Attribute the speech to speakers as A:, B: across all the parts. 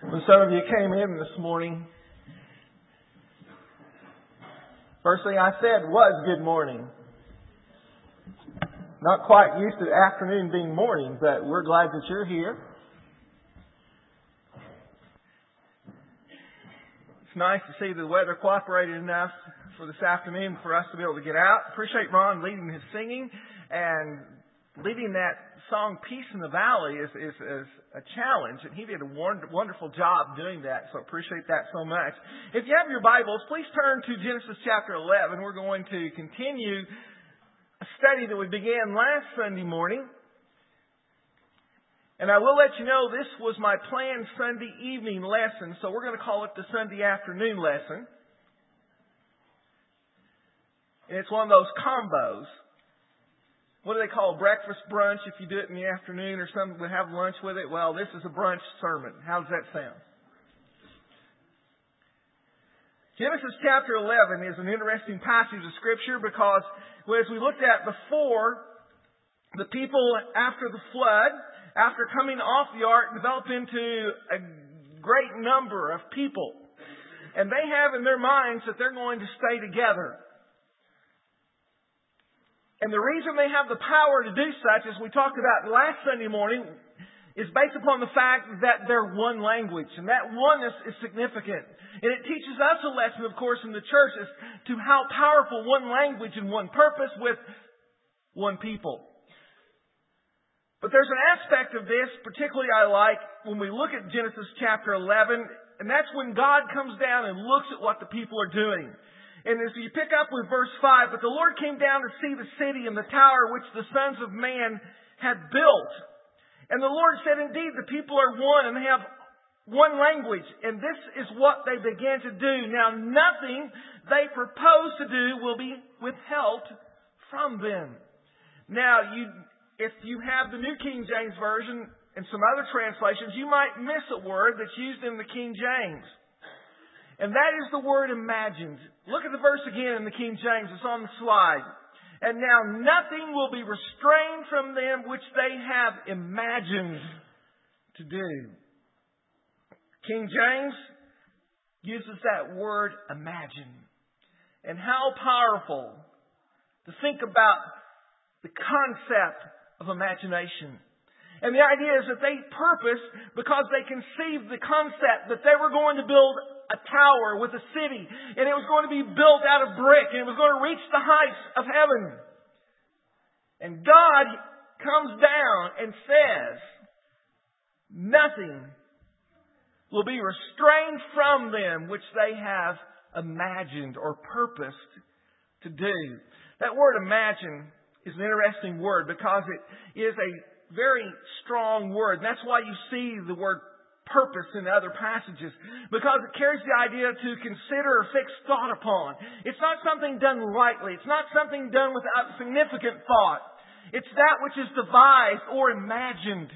A: When some of you came in this morning, first thing I said was good morning. Not quite used to afternoon being morning, but we're glad that you're here. It's nice to see the weather cooperated enough for this afternoon for us to be able to get out. Appreciate Ron leading his singing, and leading that song Peace in the Valley is a challenge, and he did a wonderful job doing that, so appreciate that so much. If you have your Bibles, please turn to Genesis chapter 11. We're going to continue a study that we began last Sunday morning. And I will let you know this was my planned Sunday evening lesson, so we're going to call it the Sunday afternoon lesson. And it's one of those combos. What do they call breakfast brunch if you do it in the afternoon or something to have lunch with it? Well, this is a brunch sermon. How does that sound? Genesis chapter 11 is an interesting passage of Scripture because as we looked at before, the people after the flood, after coming off the ark, developed into a great number of people. And they have in their minds that they're going to stay together. And the reason they have the power to do such, as we talked about last Sunday morning, is based upon the fact that they're one language. And that oneness is significant. And it teaches us a lesson, of course, in the church as to how powerful one language and one purpose with one people. But there's an aspect of this, particularly I like, when we look at Genesis chapter 11, and that's when God comes down and looks at what the people are doing. And as you pick up with verse 5, but the Lord came down to see the city and the tower which the sons of man had built. And the Lord said, indeed, the people are one and they have one language. And this is what they began to do. Now, nothing they propose to do will be withheld from them. Now, if you have the New King James Version and some other translations, you might miss a word that's used in the King James. And that is the word imagined. Look at the verse again in the King James. It's on the slide. And now nothing will be restrained from them which they have imagined to do. King James uses that word imagine. And how powerful to think about the concept of imagination. And the idea is that they purpose, because they conceived the concept that they were going to build a tower with a city, and it was going to be built out of brick, and it was going to reach the heights of heaven. And God comes down and says, nothing will be restrained from them which they have imagined or purposed to do. That word imagine is an interesting word because it is a very strong word. And that's why you see the word purpose in other passages, because it carries the idea to consider or fix thought upon. It's not something done lightly. It's not something done without significant thought. It's that which is devised or imagined.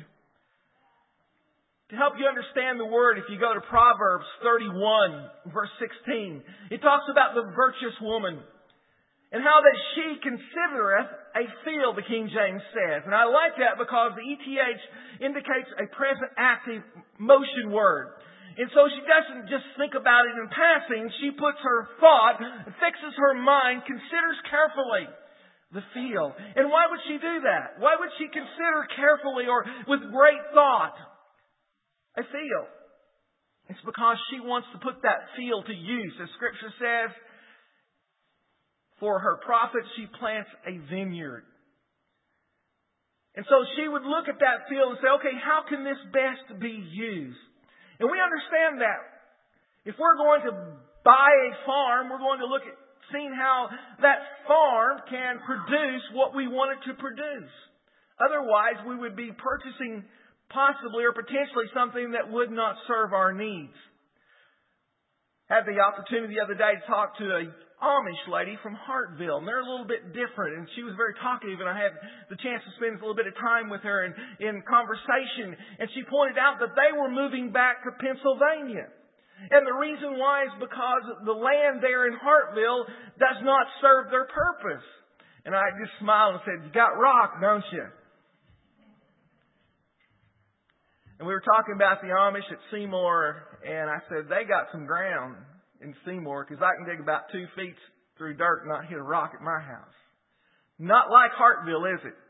A: To help you understand the word, if you go to Proverbs 31, verse 16, it talks about the virtuous woman and how that she considereth a field, the King James says. And I like that because the ETH indicates a present active motion word. And so she doesn't just think about it in passing. She puts her thought, fixes her mind, considers carefully the field. And why would she do that? Why would she consider carefully or with great thought a field? It's because she wants to put that field to use. As Scripture says, for her profit, she plants a vineyard. And so she would look at that field and say, okay, how can this best be used? And we understand that. If we're going to buy a farm, we're going to look at seeing how that farm can produce what we want it to produce. Otherwise, we would be purchasing possibly or potentially something that would not serve our needs. I had the opportunity the other day to talk to a Amish lady from Hartville, and they're a little bit different, and she was very talkative, and I had the chance to spend a little bit of time with her in conversation, and she pointed out that they were moving back to Pennsylvania. And the reason why is because the land there in Hartville does not serve their purpose. And I just smiled and said, you got rock, don't you? And we were talking about the Amish at Seymour, and I said, they got some ground in Seymour because I can dig about 2 feet through dirt and not hit a rock at my house. Not like Hartville, is it?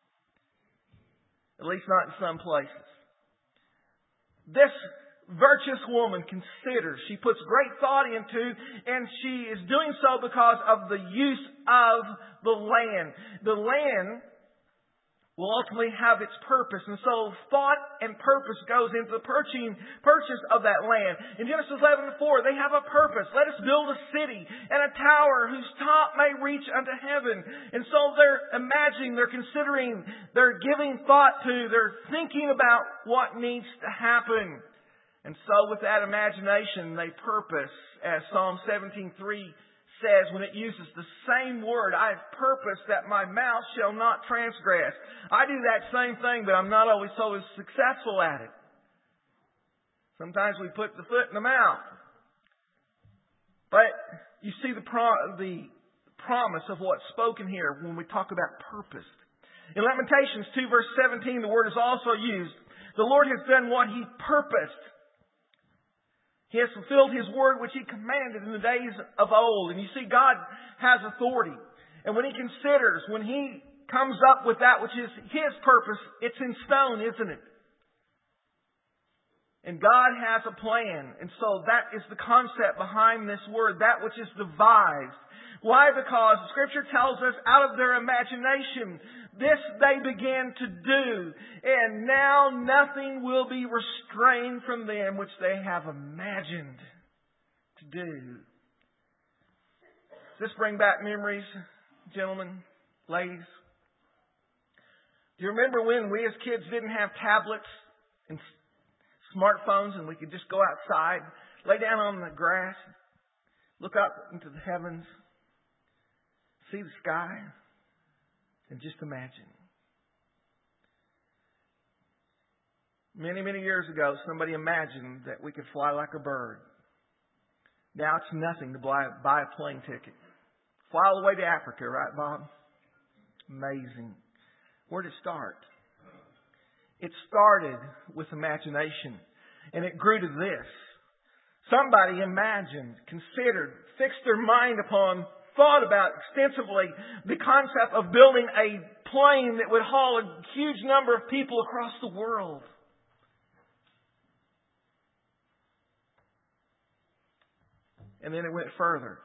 A: At least not in some places. This virtuous woman considers, she puts great thought into, and she is doing so because of the use of the land. The land will ultimately have its purpose. And so thought and purpose goes into the purchase of that land. In Genesis 11:4, they have a purpose. Let us build a city and a tower whose top may reach unto heaven. And so they're imagining, they're considering, they're giving thought to, they're thinking about what needs to happen. And so with that imagination, they purpose, as Psalm 17:3 says when it uses the same word, I have purposed that my mouth shall not transgress. I do that same thing, but I'm not always so successful at it. Sometimes we put the foot in the mouth. But you see the promise of what's spoken here when we talk about purpose. In Lamentations 2 verse 17, the word is also used. The Lord has done what He purposed. He has fulfilled His word which He commanded in the days of old. And you see, God has authority. And when He considers, when He comes up with that which is His purpose, it's in stone, isn't it? And God has a plan. And so that is the concept behind this word, that which is devised. Why? Because Scripture tells us out of their imagination, this they began to do. And now nothing will be restrained from them which they have imagined to do. Does this bring back memories, gentlemen, ladies? Do you remember when we as kids didn't have tablets and smartphones and we could just go outside, lay down on the grass, look up into the heavens, see the sky, and just imagine? Many, many years ago, somebody imagined that we could fly like a bird. Now it's nothing to buy a plane ticket. Fly all the way to Africa, right, Bob? Amazing. Where did it start? It started with imagination, and it grew to this. Somebody imagined, considered, fixed their mind upon, thought about extensively the concept of building a plane that would haul a huge number of people across the world. And then it went further.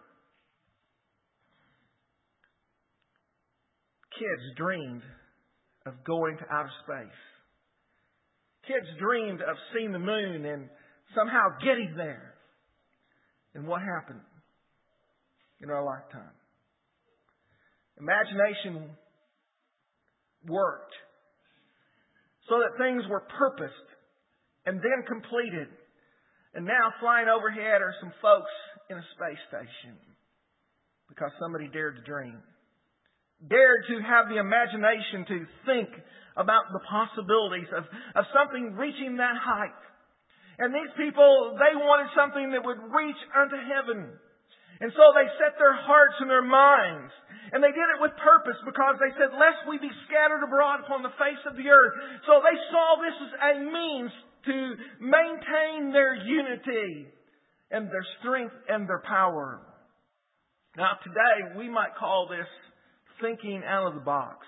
A: Kids dreamed of going to outer space. Kids dreamed of seeing the moon and somehow getting there. And what happened in our lifetime? Imagination worked so that things were purposed and then completed. And now flying overhead are some folks in a space station because somebody dared to dream. Dared to have the imagination to think about the possibilities of something reaching that height. And these people, they wanted something that would reach unto heaven. And so they set their hearts and their minds. And they did it with purpose because they said, lest we be scattered abroad upon the face of the earth. So they saw this as a means to maintain their unity and their strength and their power. Now today we might call this thinking out of the box.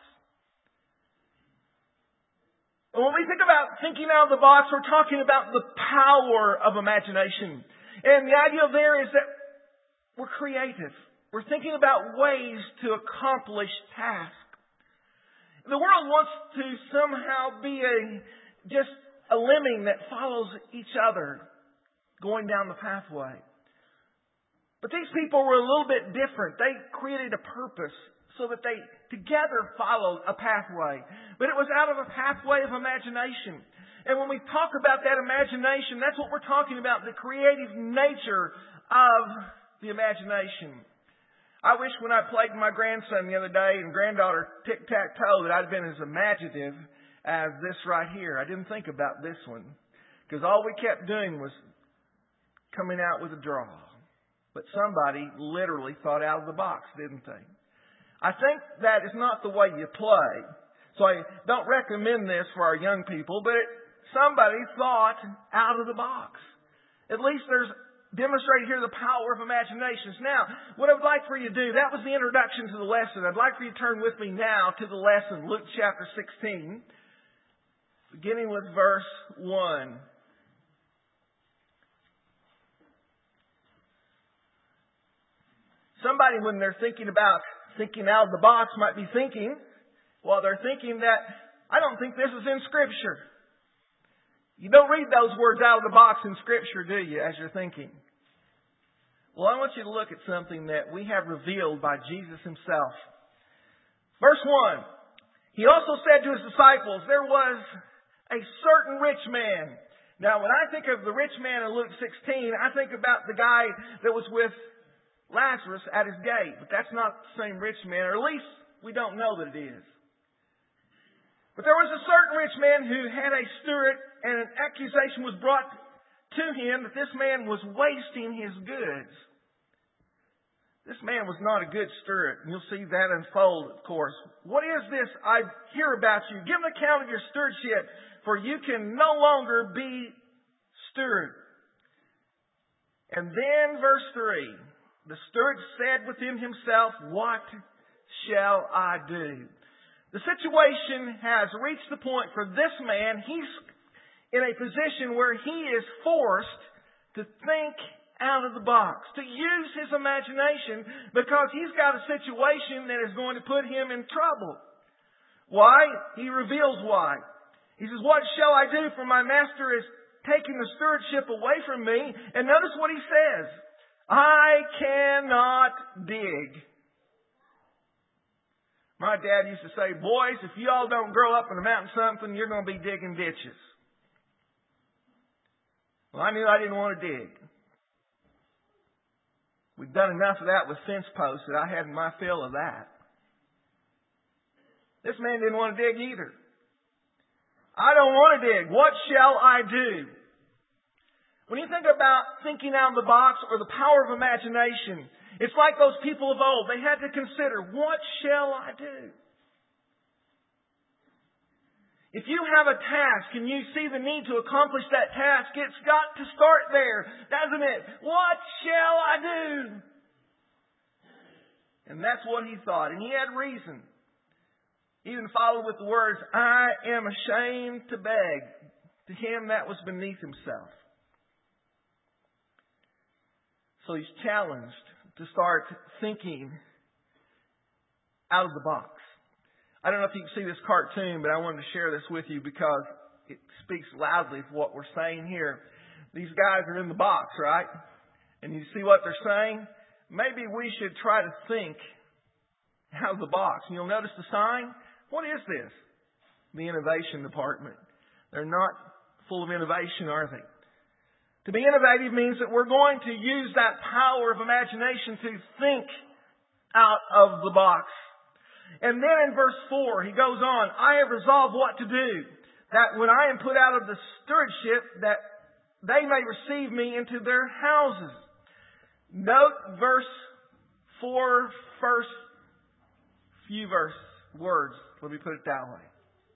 A: And when we think about thinking out of the box, we're talking about the power of imagination. And the idea there is that we're creative. We're thinking about ways to accomplish tasks. The world wants to somehow be just a lemming that follows each other going down the pathway. But these people were a little bit different. They created a purpose so that they together followed a pathway. But it was out of a pathway of imagination. And when we talk about that imagination, that's what we're talking about, the creative nature of the imagination. I wish when I played with my grandson the other day and granddaughter tic-tac-toe that I'd been as imaginative as this right here. I didn't think about this one because all we kept doing was coming out with a draw. But somebody literally thought out of the box, didn't they? I think that is not the way you play. So I don't recommend this for our young people, but somebody thought out of the box. At least there's demonstrated here the power of imaginations. Now, what I would like for you to do, that was the introduction to the lesson. I'd like for you to turn with me now to the lesson, Luke chapter 16, beginning with verse 1. Somebody, when they're thinking about thinking out of the box, might be thinking, well, they're thinking that, I don't think this is in Scripture. You don't read those words out of the box in Scripture, do you, as you're thinking? Well, I want you to look at something that we have revealed by Jesus Himself. Verse 1. He also said to His disciples, there was a certain rich man. Now, when I think of the rich man in Luke 16, I think about the guy that was with Lazarus at his gate. But that's not the same rich man, or at least we don't know that it is. But there was a certain rich man who had a steward, and an accusation was brought to him that this man was wasting his goods. This man was not a good steward. And you'll see that unfold, of course. What is this I hear about you? Give an account of your stewardship, for you can no longer be steward. And then verse 3. The steward said within himself, what shall I do? The situation has reached the point for this man, he's in a position where he is forced to think out of the box, to use his imagination, because he's got a situation that is going to put him in trouble. Why? He reveals why. He says, what shall I do? For my master is taking the stewardship away from me. And notice what he says. I cannot dig. My dad used to say, boys, if you all don't grow up in the mountain something, you're going to be digging ditches. Well, I knew I didn't want to dig. We've done enough of that with fence posts that I had my fill of that. This man didn't want to dig either. I don't want to dig. What shall I do? When you think about thinking out of the box or the power of imagination, it's like those people of old. They had to consider, what shall I do? If you have a task and you see the need to accomplish that task, it's got to start there, doesn't it? What shall I do? And that's what he thought. And he had reason. He even followed with the words, I am ashamed to beg. To him, that was beneath himself. So he's challenged to start thinking out of the box. I don't know if you can see this cartoon, but I wanted to share this with you because it speaks loudly of what we're saying here. These guys are in the box, right? And you see what they're saying? Maybe we should try to think out of the box. And you'll notice the sign. What is this? The innovation department. They're not full of innovation, are they? To be innovative means that we're going to use that power of imagination to think out of the box. And then in verse 4, he goes on, I have resolved what to do, that when I am put out of the stewardship, that they may receive me into their houses. Note verse 4, first few words. Let me put it that way.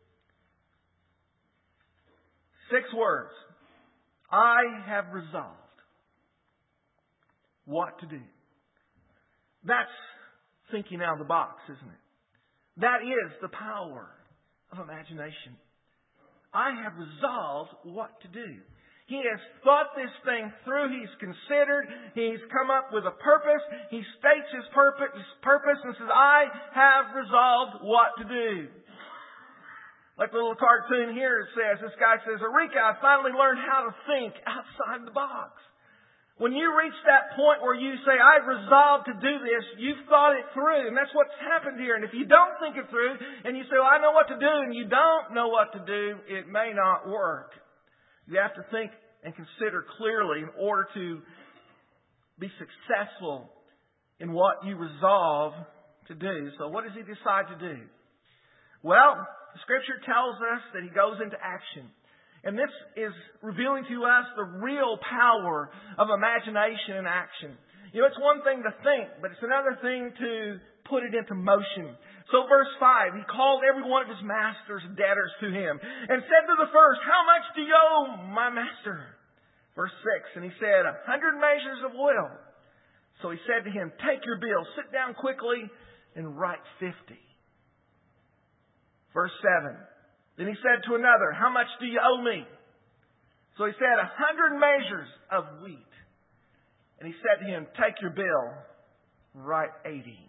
A: 6 words. I have resolved what to do. That's thinking out of the box, isn't it? That is the power of imagination. I have resolved what to do. He has thought this thing through. He's considered. He's come up with a purpose. He states his purpose and says, I have resolved what to do. Like the little cartoon here says, this guy says, Eureka, I finally learned how to think outside the box. When you reach that point where you say, I've resolved to do this, you've thought it through. And that's what's happened here. And if you don't think it through, and you say, well, I know what to do, and you don't know what to do, it may not work. You have to think and consider clearly in order to be successful in what you resolve to do. So what does he decide to do? Well, the Scripture tells us that he goes into action. And this is revealing to us the real power of imagination and action. You know, it's one thing to think, but it's another thing to put it into motion. So verse 5, he called every one of his master's debtors to him and said to the first, "How much do you owe my master?" Verse 6, and he said, 100 measures of oil. So he said to him, "Take your bill, sit down quickly, and write 50. Verse 7, then he said to another, "How much do you owe me?" So he said, 100 measures of wheat. And he said to him, "Take your bill, write 80.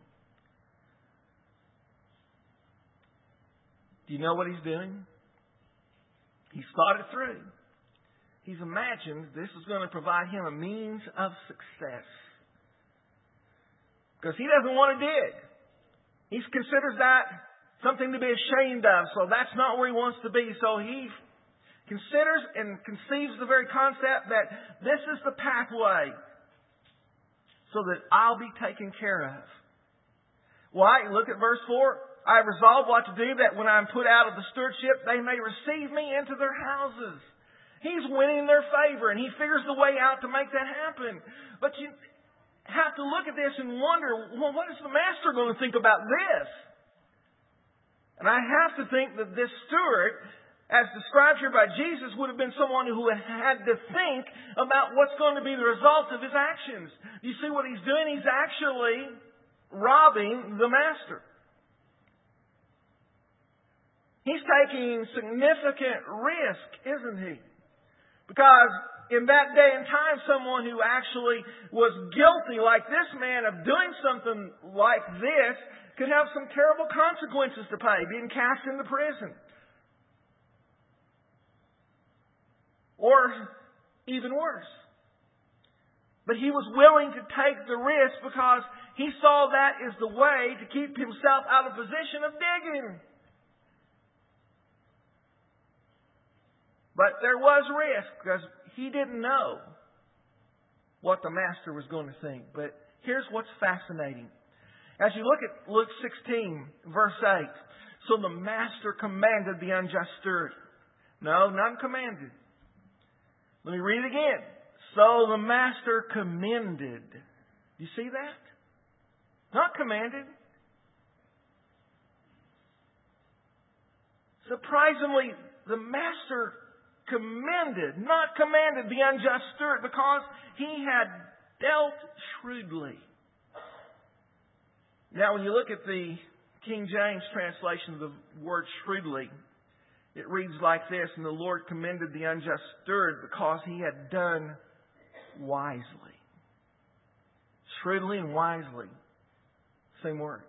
A: Do you know what he's doing? He's thought it through. He's imagined this is going to provide him a means of success. Because he doesn't want to dig. He considers that something to be ashamed of. So that's not where he wants to be. So he considers and conceives the very concept that this is the pathway so that I'll be taken care of. Why? Look at verse 4. I have resolved what to do, that when I am put out of the stewardship, they may receive me into their houses. He's winning their favor, and he figures the way out to make that happen. But you have to look at this and wonder, well, what is the master going to think about this? And I have to think that this steward, as described here by Jesus, would have been someone who had to think about what's going to be the result of his actions. You see what he's doing? He's actually robbing the master. He's taking significant risk, isn't he? Because in that day and time, someone who actually was guilty like this man of doing something like this could have some terrible consequences to pay, being cast into prison. Or even worse. But he was willing to take the risk because he saw that as the way to keep himself out of position of digging. But there was risk because he didn't know what the master was going to think. But here's what's fascinating. As you look at Luke 16, verse 8. So the master commanded the unjust steward. No, not commanded. Let me read it again. So the master commended. Do you see that? Not commanded. Surprisingly, the master commended, not commanded, the unjust steward because he had dealt shrewdly. Now, when you look at the King James translation of the word shrewdly, it reads like this, and the Lord commended the unjust steward because he had done wisely. Shrewdly and wisely. Same word.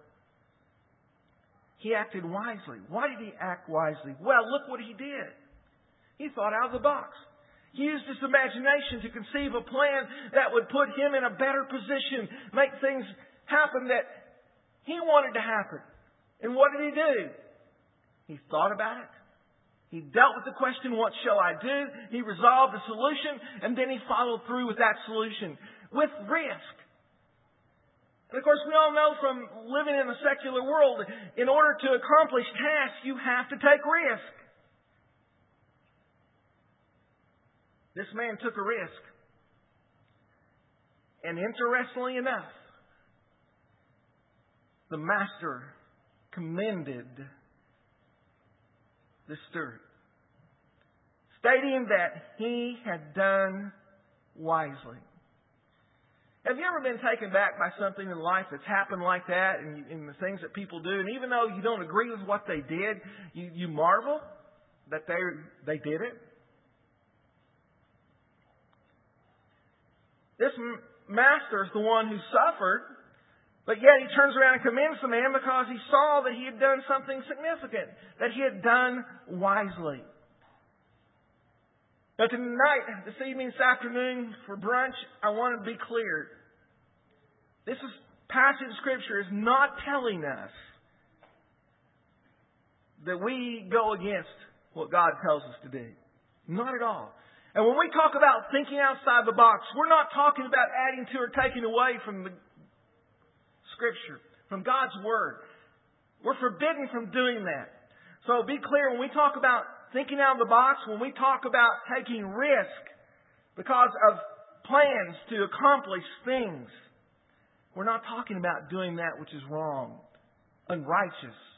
A: He acted wisely. Why did he act wisely? Well, look what he did. He thought out of the box. He used his imagination to conceive a plan that would put him in a better position, make things happen that he wanted to happen. And what did he do? He thought about it. He dealt with the question, what shall I do? He resolved the solution, and then he followed through with that solution with risk. And of course, we all know from living in the secular world, in order to accomplish tasks, you have to take risk. This man took a risk. And interestingly enough, the master commended the steward, stating that he had done wisely. Have you ever been taken back by something in life that's happened like that and the things that people do, and even though you don't agree with what they did, you marvel that they did it? This master is the one who suffered, but yet he turns around and commends the man because he saw that he had done something significant, that he had done wisely. Now tonight, this evening, this afternoon, for brunch, I want to be clear. This passage of Scripture is not telling us that we go against what God tells us to do. Not at all. And when we talk about thinking outside the box, we're not talking about adding to or taking away from the Scripture, from God's Word. We're forbidden from doing that. So be clear, when we talk about thinking out of the box, when we talk about taking risk because of plans to accomplish things, we're not talking about doing that which is wrong, unrighteous,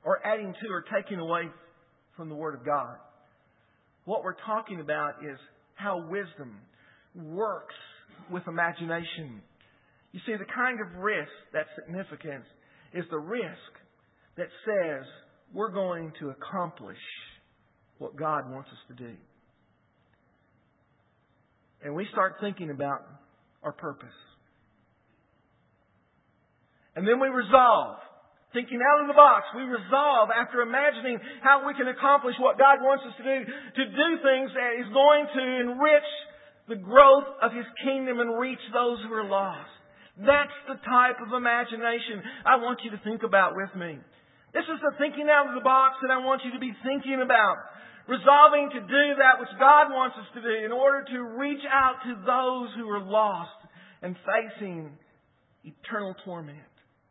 A: or adding to or taking away from the Word of God. What we're talking about is how wisdom works with imagination. You see, the kind of risk that's significant is the risk that says we're going to accomplish what God wants us to do. And we start thinking about our purpose. And then we resolve. Thinking out of the box, we resolve after imagining how we can accomplish what God wants us to do things that is going to enrich the growth of His kingdom and reach those who are lost. That's the type of imagination I want you to think about with me. This is the thinking out of the box that I want you to be thinking about. Resolving to do that which God wants us to do in order to reach out to those who are lost and facing eternal torment.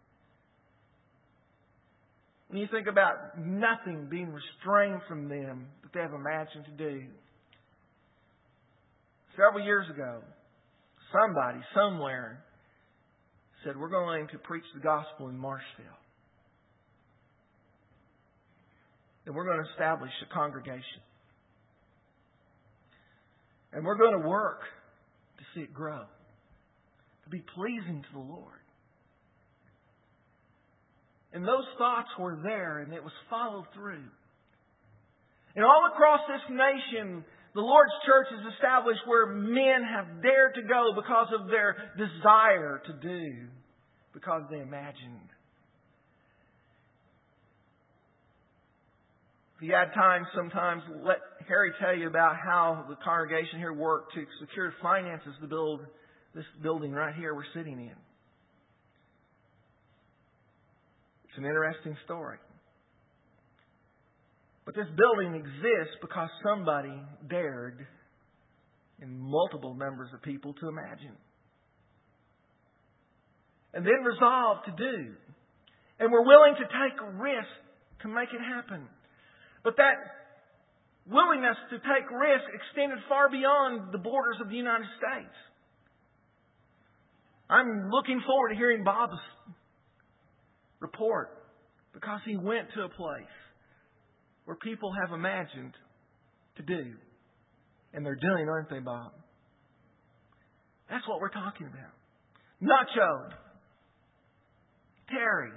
A: When you think about nothing being restrained from them that they have imagined to do. Several years ago, somebody, somewhere, said, we're going to preach the gospel in Marshville. And we're going to establish a congregation. And we're going to work to see it grow. To be pleasing to the Lord. And those thoughts were there, and it was followed through. And all across this nation, the Lord's church is established where men have dared to go because of their desire to do, because they imagined. If you had time, sometimes let Harry tell you about how the congregation here worked to secure finances to build this building right here we're sitting in. It's an interesting story. But this building exists because somebody dared, and multiple numbers of people, to imagine. And then resolve to do. And we're willing to take a risk to make it happen. But that willingness to take risk extended far beyond the borders of the United States. I'm looking forward to hearing Bob's report because he went to a place where people have imagined to do. And they're doing, aren't they, Bob? That's what we're talking about. Nacho, Terry,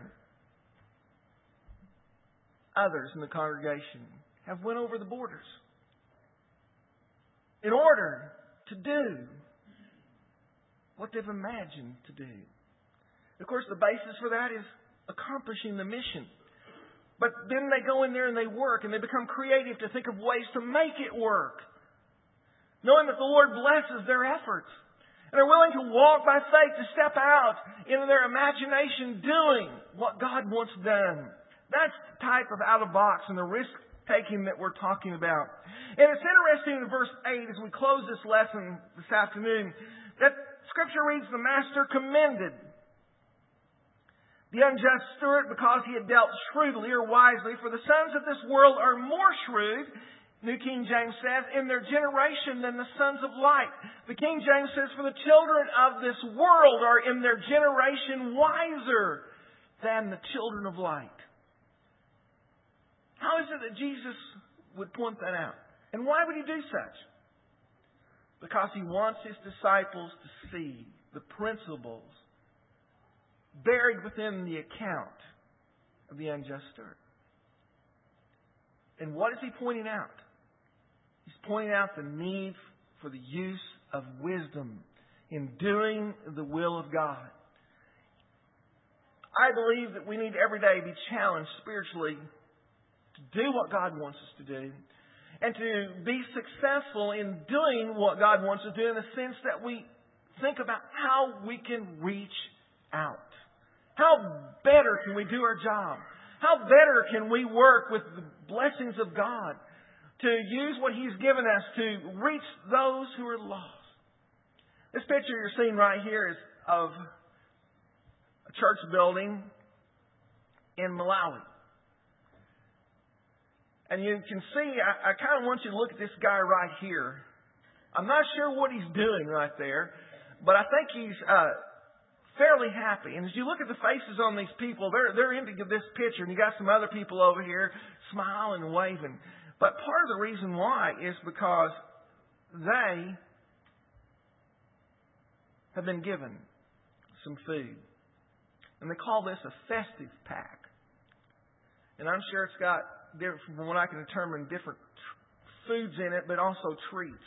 A: others in the congregation have went over the borders in order to do what they've imagined to do. Of course, the basis for that is accomplishing the mission. But then they go in there and they work and they become creative to think of ways to make it work. Knowing that the Lord blesses their efforts. And they're willing to walk by faith, to step out into their imagination doing what God wants done. That's the type of out-of-box and the risk-taking that we're talking about. And it's interesting in verse 8 as we close this lesson this afternoon that Scripture reads, the Master commended the unjust steward because he had dealt shrewdly or wisely. For the sons of this world are more shrewd, New King James says, in their generation than the sons of light. The King James says, for the children of this world are in their generation wiser than the children of light. How is it that Jesus would point that out? And why would He do such? Because He wants His disciples to see the principles buried within the account of the unjust steward. And what is He pointing out? He's pointing out the need for the use of wisdom in doing the will of God. I believe that we need every day to be challenged spiritually to do what God wants us to do and to be successful in doing what God wants us to do in the sense that we think about how we can reach out. How better can we do our job? How better can we work with the blessings of God to use what He's given us to reach those who are lost? This picture you're seeing right here is of a church building in Malawi. And you can see, I kind of want you to look at this guy right here. I'm not sure what he's doing right there, but I think he's fairly happy. And as you look at the faces on these people, they're into this picture, and you got some other people over here smiling and waving. But part of the reason why is because they have been given some food. And they call this a festive pack. And I'm sure it's got, from what I can determine, different foods in it, but also treats.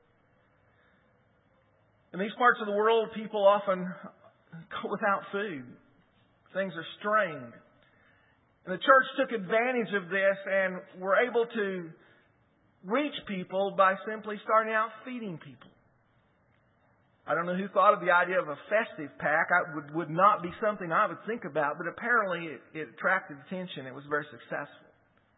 A: In these parts of the world, people often go without food. Things are strained. And the church took advantage of this and were able to reach people by simply starting out feeding people. I don't know who thought of the idea of a festive pack. It would not be something I would think about, but apparently it attracted attention. It was very successful.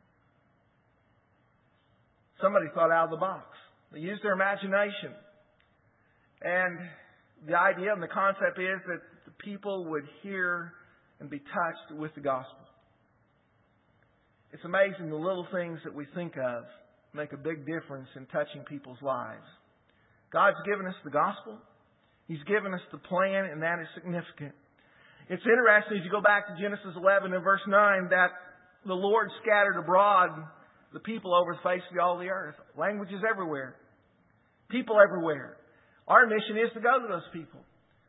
A: Somebody thought out of the box. They used their imagination. And the idea and the concept is that the people would hear and be touched with the gospel. It's amazing the little things that we think of make a big difference in touching people's lives. God's given us the gospel. He's given us the plan, and that is significant. It's interesting as you go back to Genesis 11 and verse 9 that the Lord scattered abroad the people over the face of all the earth. Languages everywhere. People everywhere. Our mission is to go to those people.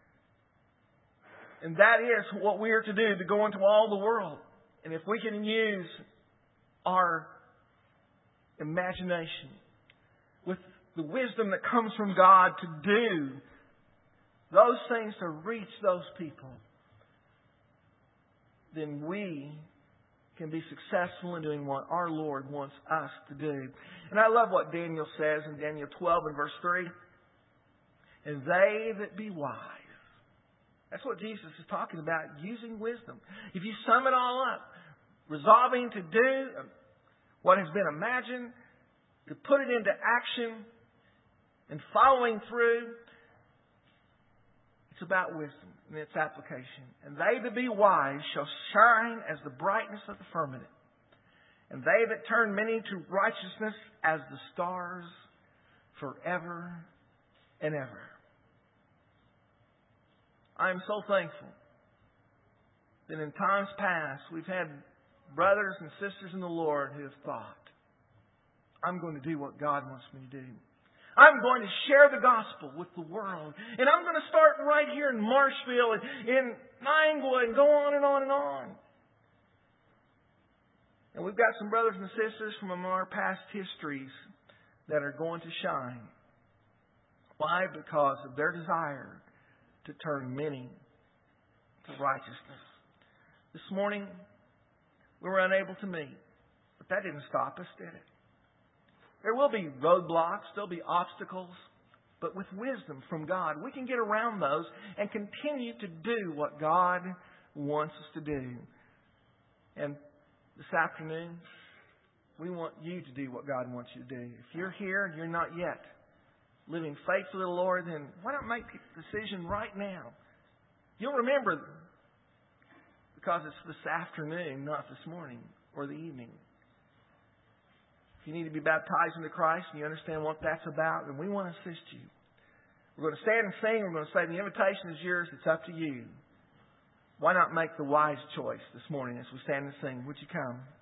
A: And that is what we are to do, to go into all the world. And if we can use our imagination with the wisdom that comes from God to do those things, to reach those people, then we can be successful in doing what our Lord wants us to do. And I love what Daniel says in Daniel 12 and verse 3. And they that be wise. That's what Jesus is talking about, using wisdom. If you sum it all up, resolving to do what has been imagined, to put it into action, and following through, it's about wisdom and its application. And they that be wise shall shine as the brightness of the firmament. And they that turn many to righteousness as the stars forever and ever. I am so thankful that in times past we've had brothers and sisters in the Lord who have thought, I'm going to do what God wants me to do. I'm going to share the gospel with the world. And I'm going to start right here in Marshville and in Niangua and go on and on and on. And we've got some brothers and sisters from our past histories that are going to shine. Why? Because of their desire to turn many to righteousness. This morning, we were unable to meet. But that didn't stop us, did it? There will be roadblocks, there'll be obstacles, but with wisdom from God, we can get around those and continue to do what God wants us to do. And this afternoon, we want you to do what God wants you to do. If you're here and you're not yet living faithfully to the Lord, then why not make the decision right now? You'll remember, because it's this afternoon, not this morning or the evening. If you need to be baptized into Christ and you understand what that's about, then we want to assist you. We're going to stand and sing. We're going to say the invitation is yours. It's up to you. Why not make the wise choice this morning as we stand and sing? Would you come?